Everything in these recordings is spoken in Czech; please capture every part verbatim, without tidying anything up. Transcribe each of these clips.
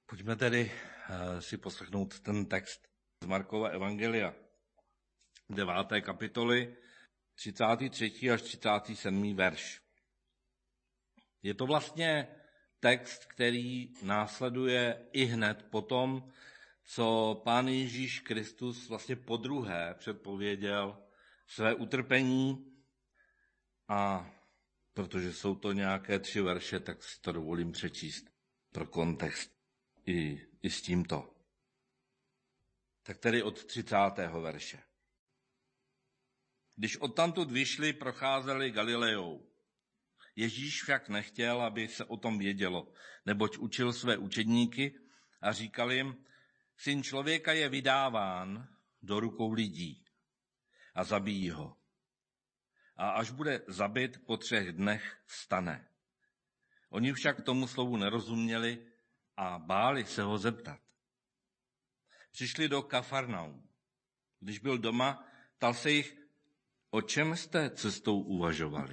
Pojďme tedy si poslechnout ten text z Markova evangelia, deváté kapitoly, třicátý třetí až třicátý sedmý verš. Je to vlastně text, který následuje i hned potom, co Pán Ježíš Kristus vlastně podruhé předpověděl své utrpení, a protože jsou to nějaké tři verše, tak si to dovolím přečíst pro kontext i, i s tímto. Tak tedy od třicátého verše. Když odtamtud vyšli, procházeli Galilejou. Ježíš však nechtěl, aby se o tom vědělo, neboť učil své učedníky a říkal jim, Syn člověka je vydáván do rukou lidí a zabijí ho. A až bude zabit, po třech dnech vstane. Oni však tomu slovu nerozuměli a báli se ho zeptat. Přišli do Kafarnaum. Když byl doma, ptal se jich, o čem jste cestou uvažovali.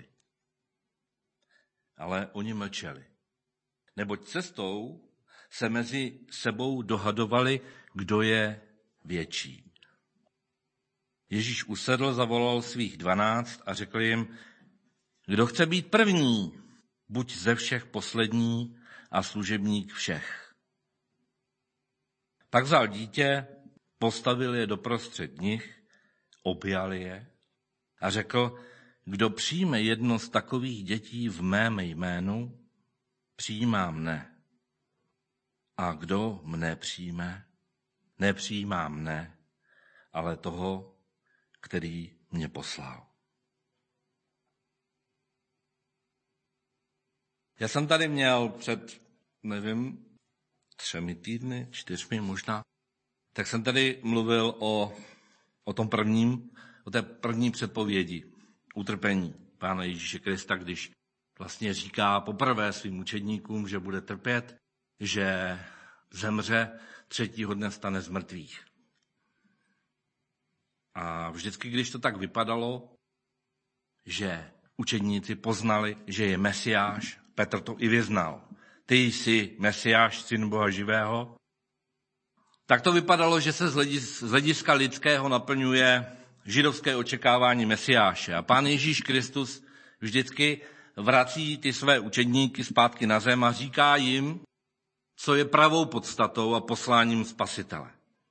Ale oni mlčeli. Neboť cestou se mezi sebou dohadovali, kdo je větší. Ježíš usedl, zavolal svých dvanáct a řekl jim, kdo chce být první, buď ze všech poslední a služebník všech. Pak vzal dítě, postavil je doprostřed nich, objal je a řekl, kdo přijme jedno z takových dětí v mém jménu, přijímá mne. A kdo mne přijme, nepřijímá mne, ale toho, který mě poslal. Já jsem tady měl před, nevím, třemi týdny, čtyřmi možná, tak jsem tady mluvil o, o tom prvním, o té první předpovědi, utrpení Pána Ježíše Krista, když vlastně říká poprvé svým učedníkům, že bude trpět, že zemře, třetího dne stane z mrtvých. A vždycky, když to tak vypadalo, že učedníci poznali, že je Mesiáš, Petr to i vyznal. Ty jsi Mesiáš, syn Boha živého. Tak to vypadalo, že se z hlediska lidského naplňuje židovské očekávání Mesiáše. A Pán Ježíš Kristus vždycky vrací ty své učedníky zpátky na zem a říká jim, co je pravou podstatou a posláním Spasitele.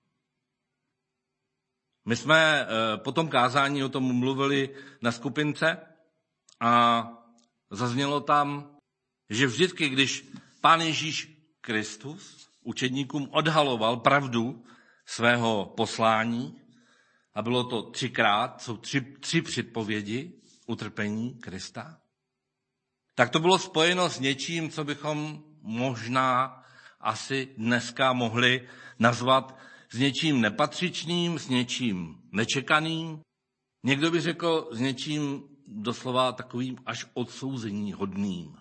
My jsme po tom kázání o tom mluvili na skupince a zaznělo tam, že vždycky, když Pán Ježíš Kristus učedníkům odhaloval pravdu svého poslání, a bylo to třikrát, jsou tři, tři předpovědi utrpení Krista, tak to bylo spojeno s něčím, co bychom možná asi dneska mohli nazvat s něčím nepatřičným, s něčím nečekaným. Někdo by řekl s něčím doslova takovým až odsouzení hodným.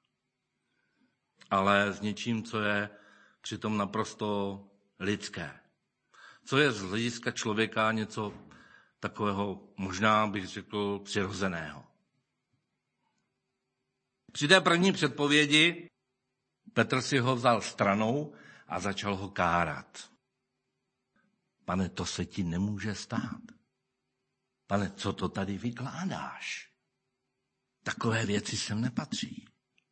Ale s něčím, co je přitom naprosto lidské. Co je z hlediska člověka něco takového, možná bych řekl, přirozeného. Při té první předpovědi Petr si ho vzal stranou a začal ho kárat. Pane, to se ti nemůže stát. Pane, co to tady vykládáš? Takové věci sem nepatří.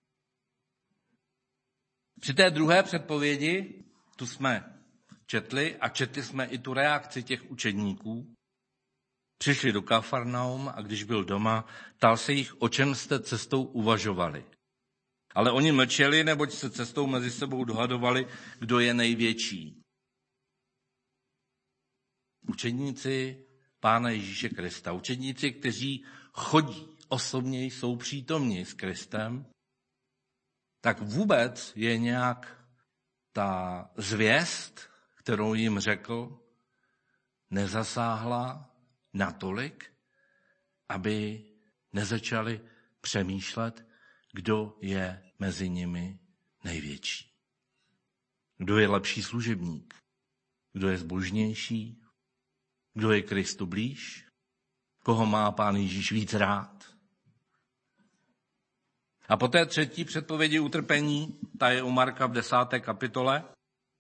Při té druhé předpovědi, tu jsme četli a četli jsme i tu reakci těch učedníků. Přišli do Kafarnaum a když byl doma, ptal se jich, o čem jste cestou uvažovali. Ale oni mlčeli, neboť se cestou mezi sebou dohadovali, kdo je největší. Učedníci Pána Ježíše Krista, učedníci, kteří chodí, osobně jsou přítomní s Kristem, tak vůbec je nějak ta zvěst, kterou jim řekl, nezasáhla natolik, aby nezačali přemýšlet, kdo je mezi nimi největší. Kdo je lepší služebník, kdo je zbožnější, kdo je Kristu blíž, koho má Pán Ježíš víc rád. A po té třetí předpovědi utrpení, ta je u Marka v desáté kapitole,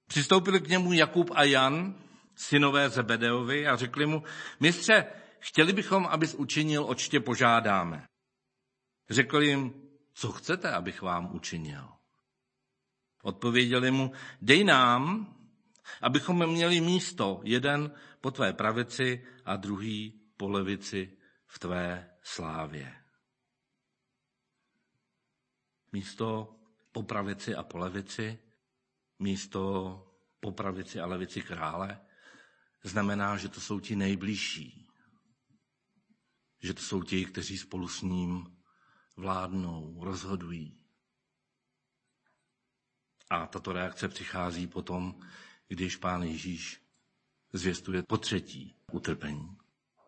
Přistoupili k němu Jakub a Jan, synové Zebedeovi, a řekli mu: Mistře, chtěli bychom, abys učinil, oč tě požádáme. Řekl jim: Co chcete, abych vám učinil? Odpověděli mu: Dej nám, abychom měli místo, jeden po tvé pravici a druhý po levici v tvé slávě. Místo po pravici a po levici, místo po pravici a levici krále, znamená, že to jsou ti nejbližší. Že to jsou ti, kteří spolu s ním vládnou, rozhodují. A tato reakce přichází potom, když Pán Ježíš zvěstuje po třetí utrpení.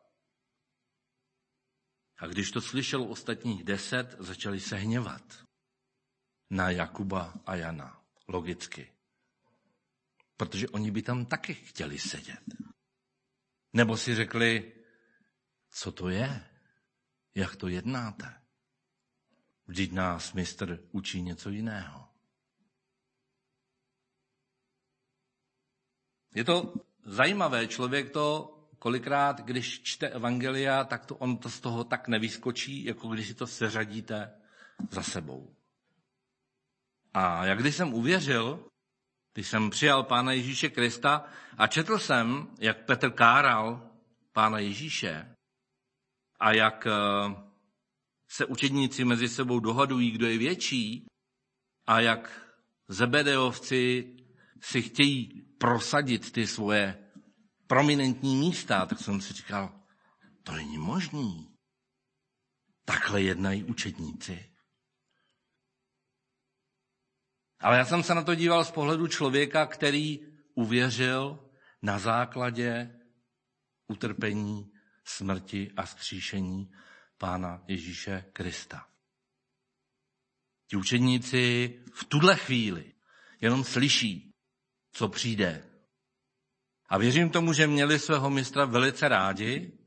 A když to slyšel ostatních deset, začali se hněvat na Jakuba a Jana. Logicky. Protože oni by tam taky chtěli sedět. Nebo si řekli: Co to je? Jak to jednáte? Vždyť nás mistr učí něco jiného. Je to zajímavé, člověk to kolikrát, když čte evangelia, tak to on to z toho tak nevyskočí, jako když si to seřadíte za sebou. A jak když jsem uvěřil, když jsem přijal Pána Ježíše Krista a četl jsem, jak Petr káral Pána Ježíše a jak se učedníci mezi sebou dohadují, kdo je větší, a jak Zebedeovci si chtějí prosadit ty svoje prominentní místa, tak jsem si říkal, to není možný. Takhle jednají učedníci. Ale já jsem se na to díval z pohledu člověka, který uvěřil na základě utrpení, smrti a vzkříšení Pána Ježíše Krista. Ti učedníci v tuhle chvíli jenom slyší, co přijde. A věřím tomu, že měli svého mistra velice rádi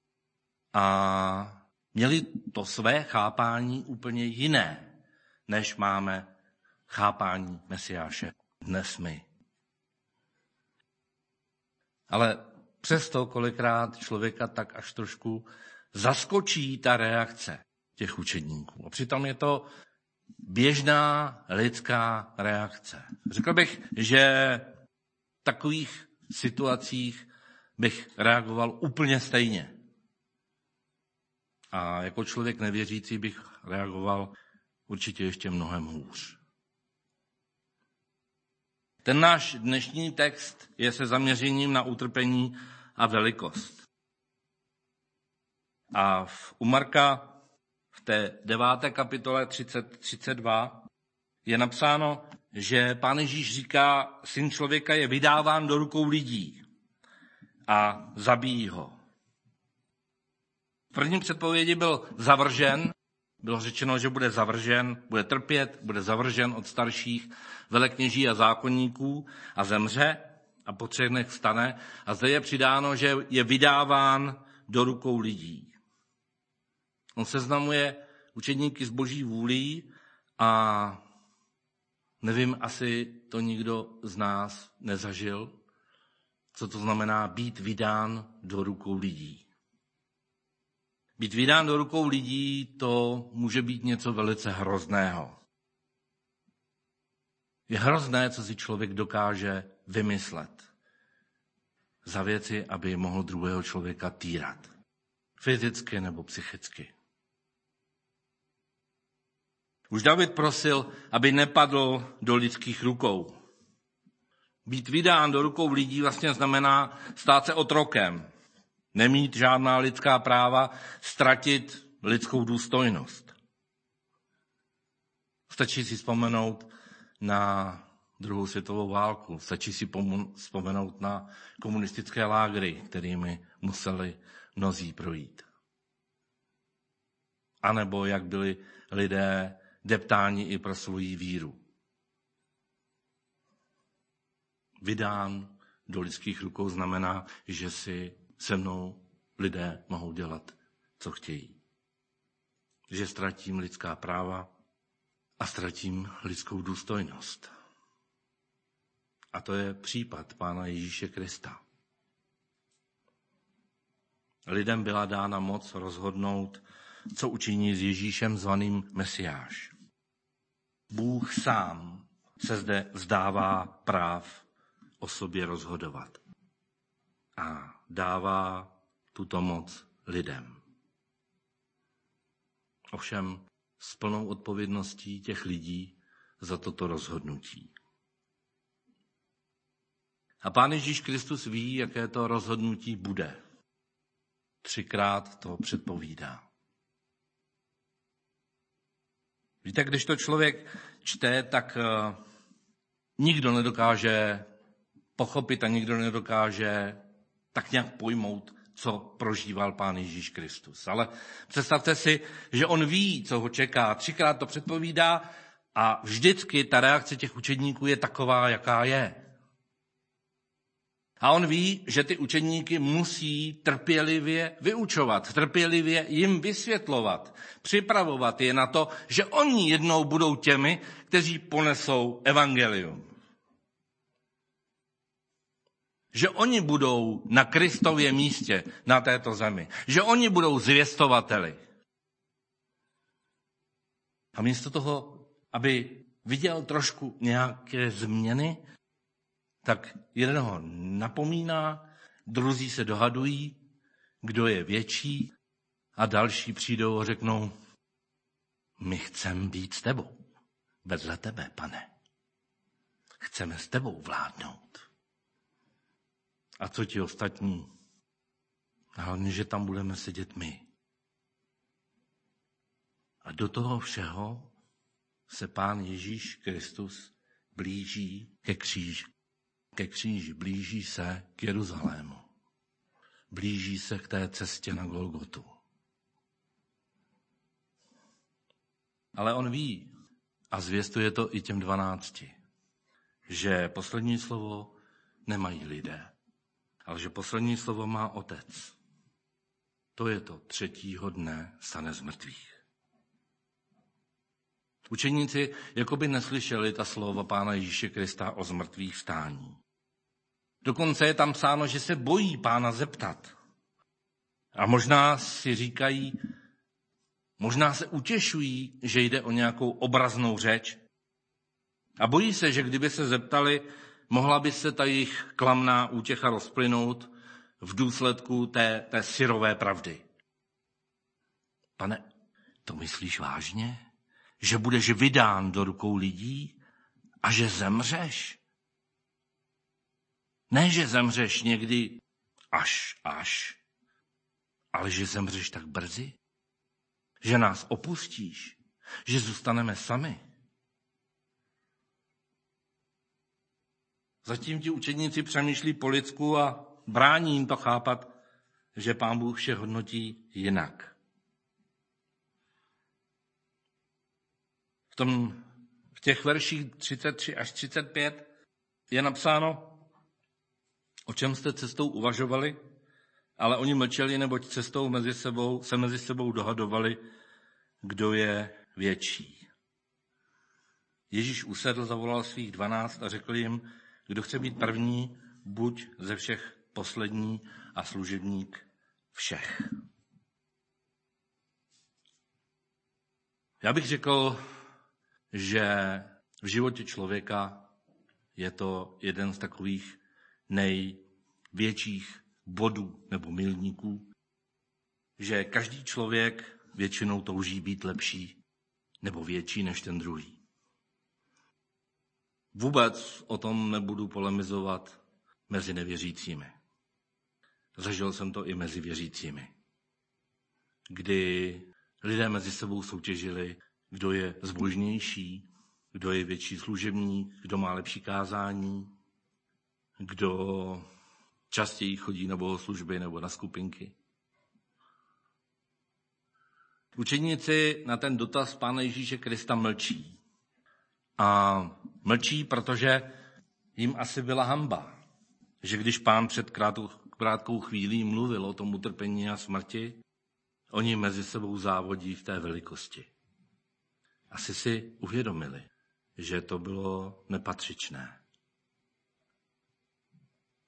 a měli to své chápání úplně jiné, než máme chápání Mesiáše dnes my. Ale přesto kolikrát člověka tak až trošku zaskočí ta reakce těch učedníků. A přitom je to běžná lidská reakce. Řekl bych, že v takových situacích bych reagoval úplně stejně. A jako člověk nevěřící bych reagoval určitě ještě mnohem hůř. Ten náš dnešní text je se zaměřením na utrpení a velikost. A v, u Marka v té deváté kapitole třicet, třicet dva je napsáno, že Pán Ježíš říká, Syn člověka je vydáván do rukou lidí a zabijí ho. V prvním předpovědi byl zavržen, bylo řečeno, že bude zavržen, bude trpět, bude zavržen od starších velekněží a zákonníků a zemře a po třech dnech vstane. A zde je přidáno, že je vydáván do rukou lidí. On seznamuje učedníky s Boží vůlí a nevím, asi to nikdo z nás nezažil, co to znamená být vydán do rukou lidí. Být vydán do rukou lidí, to může být něco velice hrozného. Je hrozné, co si člověk dokáže vymyslet za věci, aby mohl druhého člověka týrat. Fyzicky nebo psychicky. Už David prosil, aby nepadl do lidských rukou. Být vydán do rukou lidí vlastně znamená stát se otrokem. Nemít žádná lidská práva, ztratit lidskou důstojnost. Stačí si vzpomenout na druhou světovou válku, stačí si vzpomenout na komunistické lágry, kterými museli mnozí projít. A nebo jak byli lidé deptáni i pro svoji víru. Vydán do lidských rukou znamená, že si se mnou lidé mohou dělat, co chtějí. Že ztratím lidská práva a ztratím lidskou důstojnost. A to je případ Pána Ježíše Krista. Lidem byla dána moc rozhodnout, co učiní s Ježíšem zvaným Mesiáš. Bůh sám se zde vzdává práv o sobě rozhodovat a dává tuto moc lidem. Ovšem s plnou odpovědností těch lidí za toto rozhodnutí. A Pán Ježíš Kristus ví, jaké to rozhodnutí bude. Třikrát to předpovídá. Víte, když to člověk čte, tak uh, nikdo nedokáže pochopit a nikdo nedokáže tak nějak pojmout, co prožíval Pán Ježíš Kristus. Ale představte si, že on ví, co ho čeká. Třikrát to předpovídá a vždycky ta reakce těch učedníků je taková, jaká je. A on ví, že ty učedníky musí trpělivě vyučovat, trpělivě jim vysvětlovat, připravovat je na to, že oni jednou budou těmi, kteří ponesou evangelium. Že oni budou na Kristově místě na této zemi. Že oni budou zvěstovateli. A místo toho, aby viděl trošku nějaké změny, tak jeden ho napomíná, druzí se dohadují, kdo je větší, a další přijdou a řeknou, my chceme být s tebou, vedle tebe, Pane. Chceme s tebou vládnout. A co ti ostatní? Hlavně, že tam budeme sedět my. A do toho všeho se Pán Ježíš Kristus blíží ke kříži. Ke kříži, blíží se k Jeruzalému. Blíží se k té cestě na Golgotu. Ale on ví, a zvěstuje to i těm dvanácti, že poslední slovo nemají lidé, ale že poslední slovo má Otec. To je to třetího dne stane z mrtvých. Učeníci jakoby neslyšeli ta slova Pána Ježíše Krista o zmrtvých vstání. Dokonce je tam psáno, že se bojí Pána zeptat. A možná si říkají, možná se utěšují, že jde o nějakou obraznou řeč. A bojí se, že kdyby se zeptali, mohla by se ta jejich klamná útěcha rozplynout v důsledku té, té syrové pravdy. Pane, to myslíš vážně? Že budeš vydán do rukou lidí a že zemřeš? Ne, že zemřeš někdy až, až, ale že zemřeš tak brzy, že nás opustíš, že zůstaneme sami. Zatím ti učedníci přemýšlí po lidsku a brání jim to chápat, že Pán Bůh vše hodnotí jinak. V, tom, v těch verších třicet tři až třicet pět je napsáno, o čem jste cestou uvažovali, ale oni mlčeli, neboť cestou mezi sebou, se mezi sebou dohadovali, kdo je větší. Ježíš usedl, zavolal svých dvanáct a řekl jim, kdo chce být první, buď ze všech poslední a služebník všech. Já bych řekl, že v životě člověka je to jeden z takových největších bodů nebo milníků, že každý člověk většinou touží být lepší nebo větší než ten druhý. Vůbec o tom nebudu polemizovat mezi nevěřícími. Zažil jsem to i mezi věřícími, kdy lidé mezi sebou soutěžili, kdo je zbožnější, kdo je větší služebník, kdo má lepší kázání, kdo častěji chodí na bohoslužby nebo na skupinky. Učeníci na ten dotaz Pána Ježíše Krista mlčí. A mlčí, protože jim asi byla hanba, že když Pán před krátkou, krátkou chvílí mluvil o tom utrpení a smrti, oni mezi sebou závodí v té velikosti. Asi si uvědomili, že to bylo nepatřičné.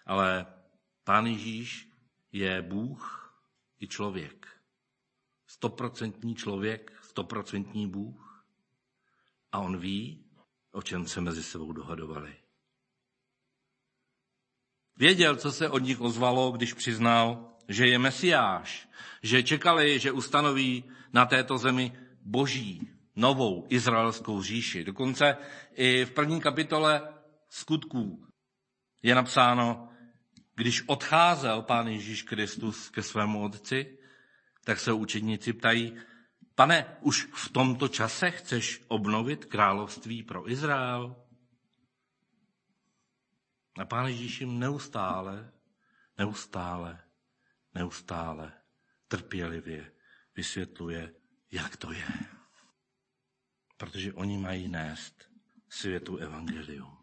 Ale Pán Ježíš je Bůh i člověk. Stoprocentní člověk, stoprocentní Bůh. A on ví, o čem se mezi sebou dohadovali. Věděl, co se od nich ozvalo, když přiznal, že je Mesiáš, že čekali, že ustanoví na této zemi boží, novou izraelskou říši. Dokonce i v první kapitole Skutků je napsáno, když odcházel Pán Ježíš Kristus ke svému otci, tak se učedníci ptají, Pane, už v tomto čase chceš obnovit království pro Izrael? A Pán Ježíš jim neustále, neustále, neustále trpělivě vysvětluje, jak to je. Protože oni mají nést světu evangelium.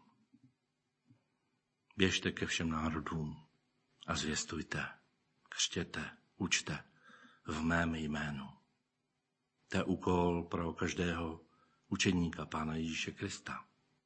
Běžte ke všem národům a zvěstujte, křtěte, učte v mém jménu. To je úkol pro každého učeníka Pána Ježíše Krista.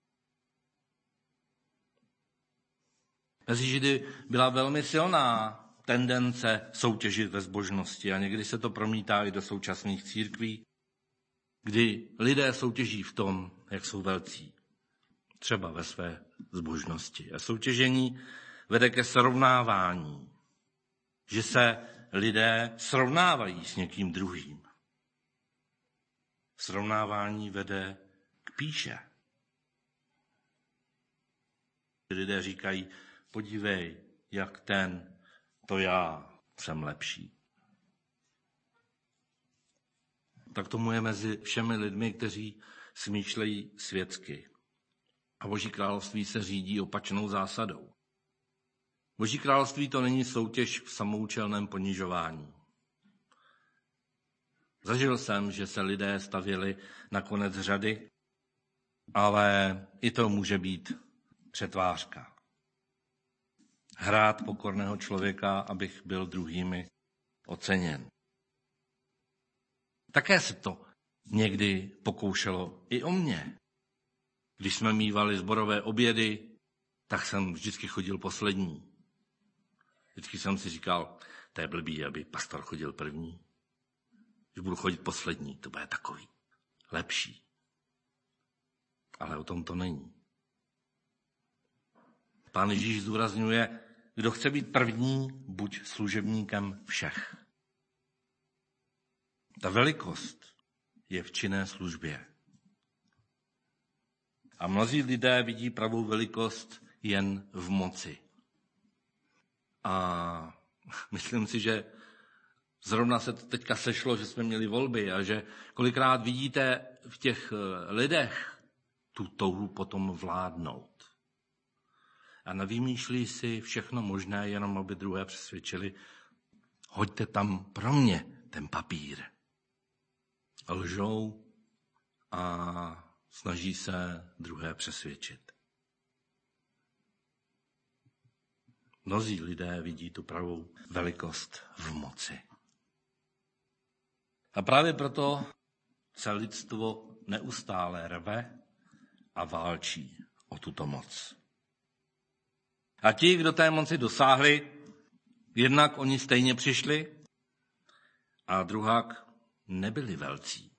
Mezi Židy byla velmi silná tendence soutěžit ve zbožnosti a někdy se to promítá i do současných církví, kdy lidé soutěží v tom, jak jsou velcí, třeba ve své zbožnosti. A soutěžení vede ke srovnávání, že se lidé srovnávají s někým druhým. Srovnávání vede k pýše. Lidé říkají, podívej, jak ten, to já jsem lepší. Tak tomu je mezi všemi lidmi, kteří smýšlejí světsky. A Boží království se řídí opačnou zásadou. Boží království to není soutěž v samoučelném ponižování. Zažil jsem, že se lidé stavěli na konec řady, ale i to může být přetvářka. Hrát pokorného člověka, abych byl druhými oceněn. Také se to někdy pokoušelo i o mě. Když jsme mívali sborové obědy, tak jsem vždycky chodil poslední. Vždycky jsem si říkal, to je blbý, aby pastor chodil první. Když budu chodit poslední, to bude takový lepší. Ale o tom to není. Pán Ježíš zdůrazňuje, kdo chce být první, buď služebníkem všech. Ta velikost je v činné službě. A mnozí lidé vidí pravou velikost jen v moci. A myslím si, že zrovna se to teďka sešlo, že jsme měli volby a že kolikrát vidíte v těch lidech tu touhu potom vládnout. A nevymýšlí si všechno možné, jenom aby druhé přesvědčili, hoďte tam pro mě ten papír. Lžou a snaží se druhé přesvědčit. Mnozí lidé vidí tu pravou velikost v moci. A právě proto se lidstvo neustále rve a válčí o tuto moc. A ti, kdo té moci dosáhli, jednak oni stejně přišli a druhák nebyli velcí.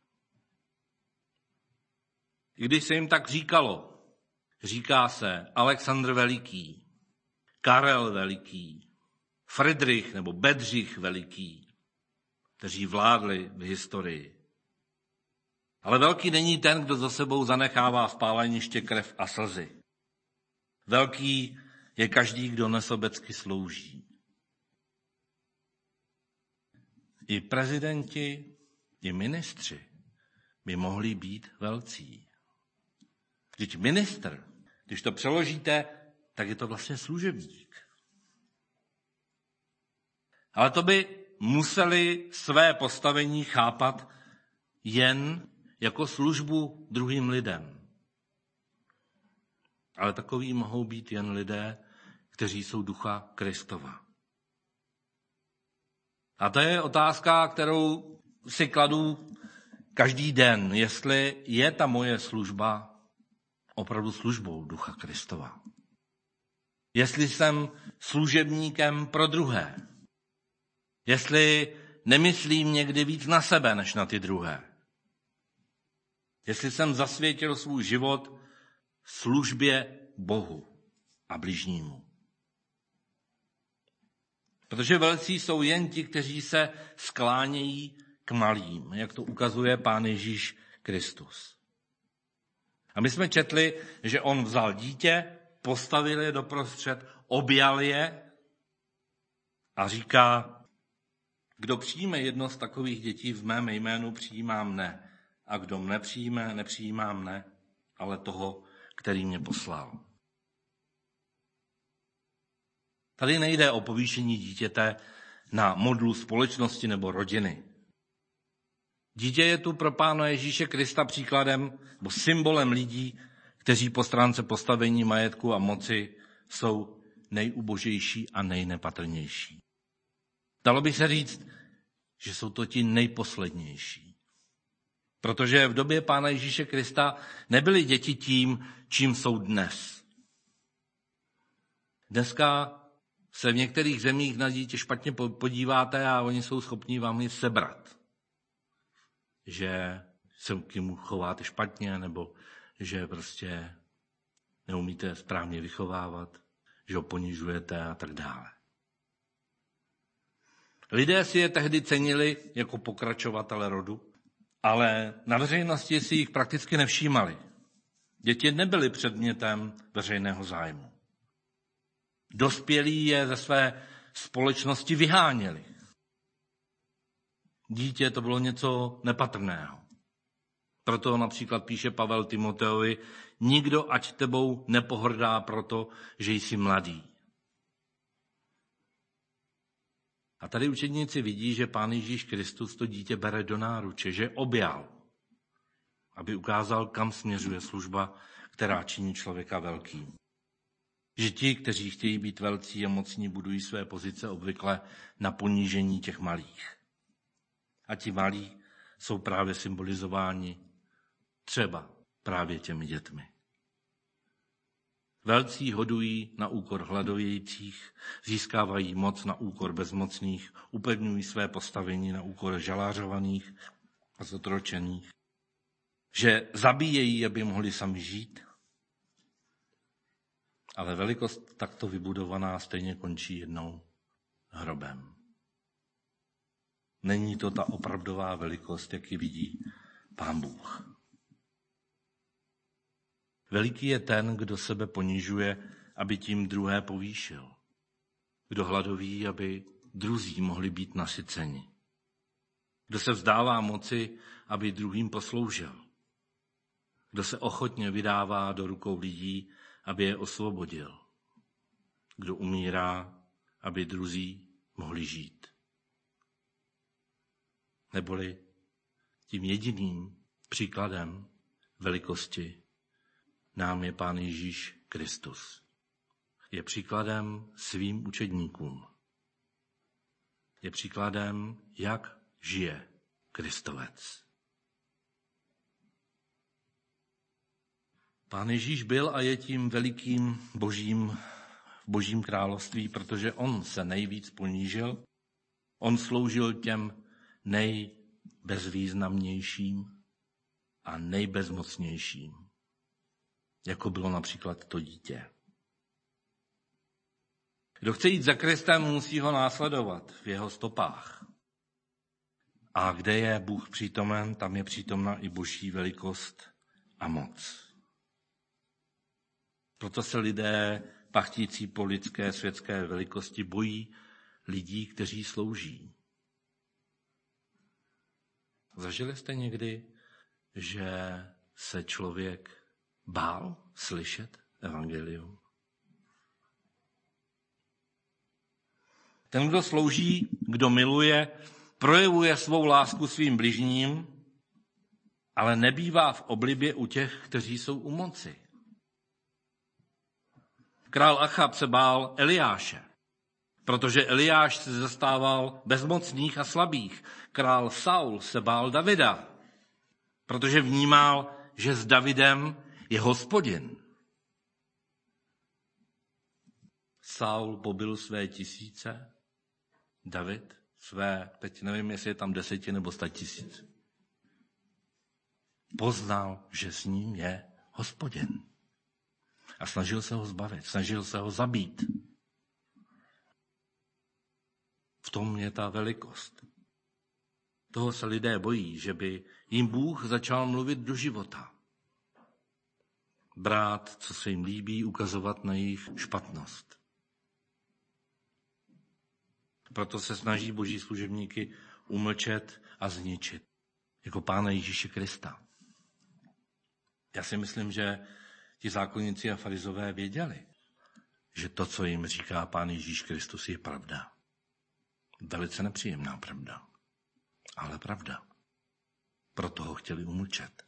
I když se jim tak říkalo, říká se Alexandr Veliký, Karel Veliký, Friedrich nebo Bedřich Veliký, kteří vládli v historii. Ale velký není ten, kdo za sebou zanechává spáleniště, krev a slzy. Velký je každý, kdo nesobecky slouží. I prezidenti, i ministři by mohli být velcí. Vždyť ministr, když to přeložíte, tak je to vlastně služebník. Ale to by museli své postavení chápat jen jako službu druhým lidem. Ale takoví mohou být jen lidé, kteří jsou ducha Kristova. A to je otázka, kterou si kladu každý den, jestli je ta moje služba opravdu službou ducha Kristova. Jestli jsem služebníkem pro druhé. Jestli nemyslím někdy víc na sebe, než na ty druhé. Jestli jsem zasvětil svůj život službě Bohu a bližnímu. Protože velcí jsou jen ti, kteří se sklánějí k malým, jak to ukazuje Pán Ježíš Kristus. A my jsme četli, že on vzal dítě, postavil je doprostřed, objal je a říká, kdo přijme jedno z takových dětí v mém jménu, přijímá mne. A kdo mne přijme, nepřijímá mne, ale toho, který mě poslal. Tady nejde o povýšení dítěte na modlu společnosti nebo rodiny. Dítě je tu pro Pána Ježíše Krista příkladem nebo symbolem lidí, kteří po stránce postavení majetku a moci jsou nejubožejší a nejnepatrnější. Dalo by se říct, že jsou to ti nejposlednější. Protože v době Pána Ježíše Krista nebyly děti tím, čím jsou dnes. Dneska se v některých zemích na dítě špatně podíváte a oni jsou schopní vám je sebrat. Že se k němu chováte špatně, nebo že prostě neumíte správně vychovávat, že ho ponižujete a tak dále. Lidé si je tehdy cenili jako pokračovatele rodu, ale na veřejnosti si jich prakticky nevšímali. Děti nebyly předmětem veřejného zájmu. Dospělí je ze své společnosti vyháněli. Dítě to bylo něco nepatrného. Proto například píše Pavel Timoteovi, nikdo ať tebou nepohrdá proto, že jsi mladý. A tady učedníci vidí, že Pán Ježíš Kristus to dítě bere do náruče, že objal, aby ukázal, kam směřuje služba, která činí člověka velkým. Že ti, kteří chtějí být velcí a mocní, budují své pozice obvykle na ponížení těch malých. A ti malí jsou právě symbolizováni třeba právě těmi dětmi. Velcí hodují na úkor hladovějících, získávají moc na úkor bezmocných, upevňují své postavení na úkor žalářovaných a zotročených, že zabíjejí, aby mohli sami žít, ale velikost takto vybudovaná stejně končí jednou hrobem. Není to ta opravdová velikost, jak ji vidí Pán Bůh. Veliký je ten, kdo sebe ponižuje, aby tím druhé povýšil. Kdo hladoví, aby druzí mohli být nasyceni. Kdo se vzdává moci, aby druhým posloužil. Kdo se ochotně vydává do rukou lidí, aby je osvobodil. Kdo umírá, aby druzí mohli žít. Neboli tím jediným příkladem velikosti nám je Pán Ježíš Kristus. Je příkladem svým učedníkům. Je příkladem, jak žije Kristovec. Pán Ježíš byl a je tím velikým božím, božím království, protože on se nejvíc ponížil. On sloužil těm nejbezvýznamnějším a nejbezmocnějším, jako bylo například to dítě. Kdo chce jít za Kristem, musí ho následovat v jeho stopách. A kde je Bůh přítomen, tam je přítomna i boží velikost a moc. Proto se lidé, pachtící po lidské světské velikosti, bojí lidí, kteří slouží. Zažili jste někdy, že se člověk bál slyšet evangelium? Ten, kdo slouží, kdo miluje, projevuje svou lásku svým bližním, ale nebývá v oblibě u těch, kteří jsou u moci. Král Achab se bál Eliáše, protože Eliáš se zastával bezmocných a slabých. Král Saul se bál Davida, protože vnímal, že s Davidem je Hospodin. Saul pobil své tisíce, David své, teď nevím, jestli je tam deseti nebo sta tisíc. Poznal, že s ním je Hospodin. A snažil se ho zbavit, snažil se ho zabít. V tom je ta velikost. Toho se lidé bojí, že by jim Bůh začal mluvit do života. Brát, co se jim líbí, ukazovat na jejich špatnost. Proto se snaží boží služebníky umlčet a zničit. Jako Pána Ježíše Krista. Já si myslím, že ti zákonníci a farizové věděli, že to, co jim říká Pán Ježíš Kristus, je pravda. Velice nepříjemná pravda, ale pravda. Proto ho chtěli umlčet.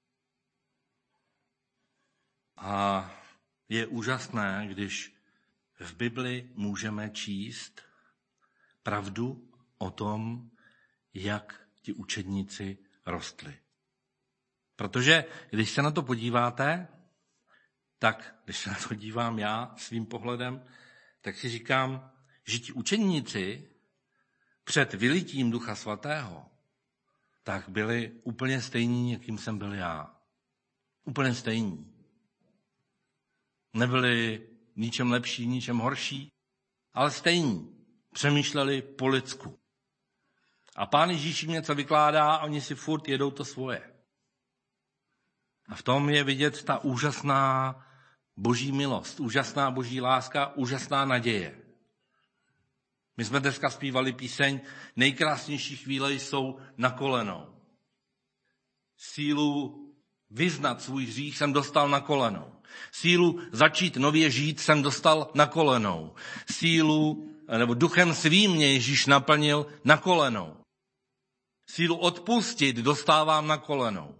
A je úžasné, když v Bibli můžeme číst pravdu o tom, jak ti učedníci rostli. Protože když se na to podíváte, tak když se na to dívám já svým pohledem, tak si říkám, že ti učedníci před vylitím Ducha Svatého tak byli úplně stejní, jakým jsem byl já. Úplně stejní. Nebyli ničem lepší, ničem horší, ale stejní. Přemýšleli po lidsku. A Pán Ježíš jim něco vykládá a oni si furt jedou to svoje. A v tom je vidět ta úžasná boží milost, úžasná boží láska, úžasná naděje. My jsme dneska zpívali píseň Nejkrásnější chvíle jsou na kolenou. Sílu vyznat svůj hřích jsem dostal na kolenou. Sílu začít nově žít jsem dostal na kolenou. Sílu, nebo duchem svým mě Ježíš naplnil na kolenou. Sílu odpustit dostávám na kolenou.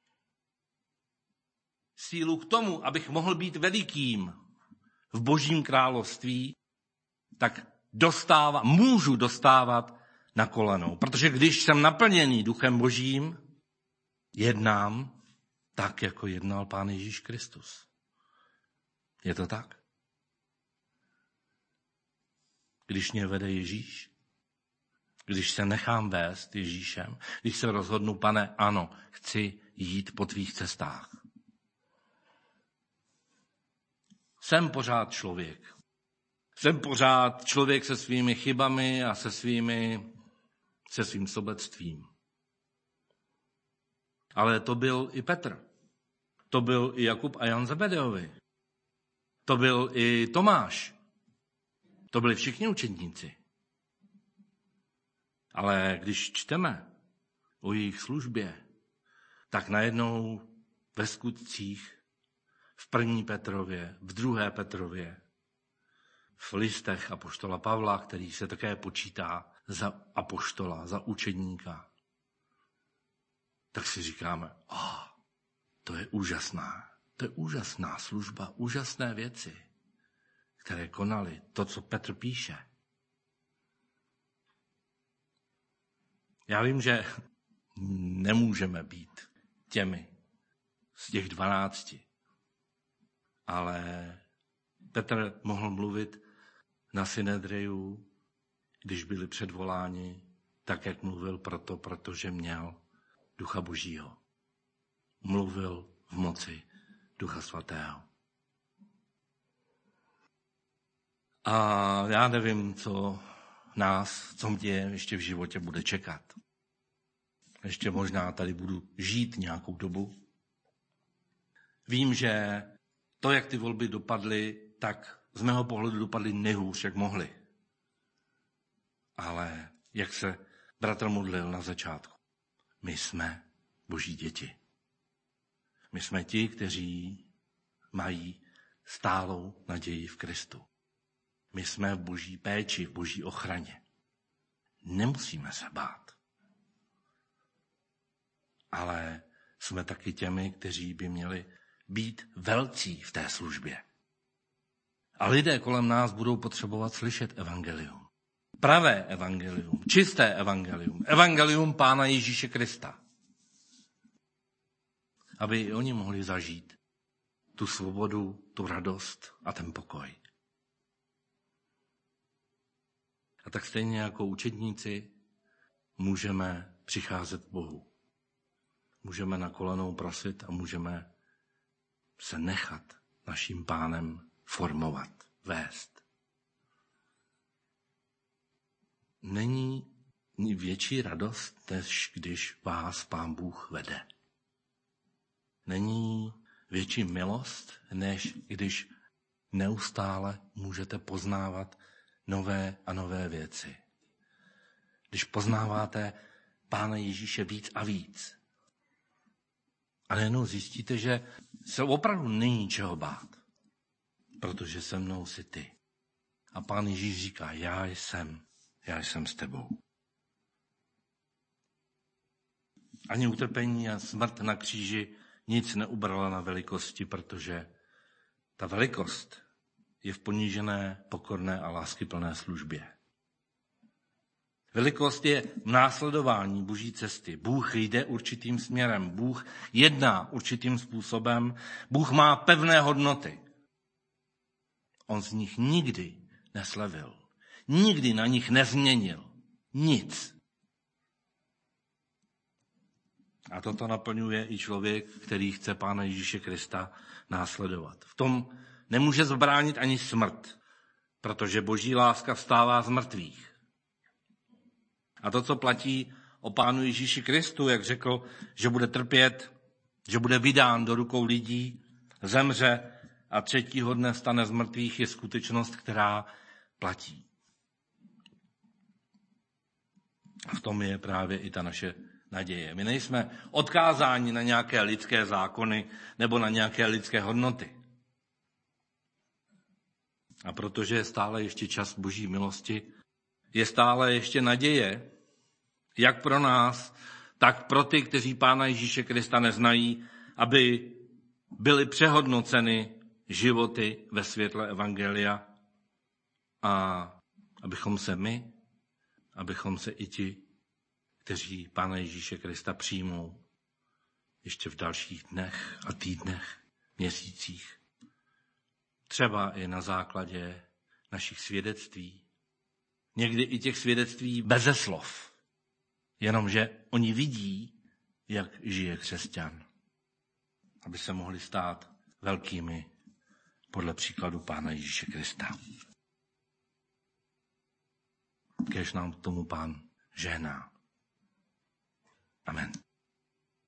Sílu k tomu, abych mohl být velikým v božím království, tak dostává, můžu dostávat na kolenou. Protože když jsem naplněný duchem božím, jednám tak, jako jednal Pán Ježíš Kristus. Je to tak? Když mě vede Ježíš, když se nechám vést Ježíšem, když se rozhodnu, Pane, ano, chci jít po tvých cestách. Jsem pořád člověk. Jsem pořád člověk se svými chybami a se svými, se svým sobectvím. Ale to byl i Petr. To byl i Jakub a Jan Zebedeovi. To byl i Tomáš. To byli všichni učedníci. Ale když čteme o jejich službě, tak najednou ve skutcích, v první Petrově, v druhé Petrově, v listech apoštola Pavla, který se také počítá za apoštola, za učedníka, tak si říkáme, oh, to je úžasná, to je úžasná služba, úžasné věci, které konali, to, co Petr píše. Já vím, že nemůžeme být těmi z těch dvanácti, ale Petr mohl mluvit na Synedriu, když byli předvoláni, tak, jak mluvil proto, protože měl Ducha Božího. Mluvil v moci Ducha Svatého. A já nevím, co nás, co mě ještě v životě bude čekat. Ještě možná tady budu žít nějakou dobu. Vím, že to, jak ty volby dopadly, tak z mého pohledu dopadly nejhůř, jak mohly. Ale jak se bratr modlil na začátku, my jsme Boží děti. My jsme ti, kteří mají stálou naději v Kristu. My jsme v Boží péči, v Boží ochraně. Nemusíme se bát. Ale jsme taky těmi, kteří by měli být velcí v té službě. A lidé kolem nás budou potřebovat slyšet evangelium. Pravé evangelium, čisté evangelium, evangelium Pána Ježíše Krista. Aby i oni mohli zažít tu svobodu, tu radost a ten pokoj. A tak stejně jako učedníci můžeme přicházet k Bohu. Můžeme na kolenou prosit a můžeme se nechat naším Pánem formovat, vést. Není větší radost, než když vás Pán Bůh vede. Není větší milost, než když neustále můžete poznávat nové a nové věci. Když poznáváte Pána Ježíše víc a víc. A najednou zjistíte, že se opravdu není čeho bát, protože se mnou jsi ty. A Pán Ježíš říká, já jsem, já jsem s tebou. Ani utrpení a smrt na kříži nic neubrala na velikosti, protože ta velikost je v ponížené, pokorné a láskyplné službě. Velikost je v následování Boží cesty. Bůh jde určitým směrem, Bůh jedná určitým způsobem, Bůh má pevné hodnoty. On z nich nikdy neslevil, nikdy na nich nezměnil nic. A toto naplňuje i člověk, který chce Pána Ježíše Krista následovat. V tom nemůže zabránit ani smrt, protože Boží láska vstává z mrtvých. A to, co platí o Pánu Ježíši Kristu, jak řekl, že bude trpět, že bude vydán do rukou lidí, zemře a třetího dne vstane z mrtvých, je skutečnost, která platí. A v tom je právě i ta naše naděje. My nejsme odkázáni na nějaké lidské zákony nebo na nějaké lidské hodnoty. A protože je stále ještě čas Boží milosti, je stále ještě naděje, jak pro nás, tak pro ty, kteří Pána Ježíše Krista neznají, aby byly přehodnoceny životy ve světle evangelia a abychom se my, abychom se i ti, kteří Pána Ježíše Krista přijmou ještě v dalších dnech a týdnech, měsících, třeba i na základě našich svědectví, někdy i těch svědectví beze slov, jenomže oni vidí, jak žije křesťan, aby se mohli stát velkými podle příkladu Pána Ježíše Krista. Kéž nám k tomu Pán žehná. Amen.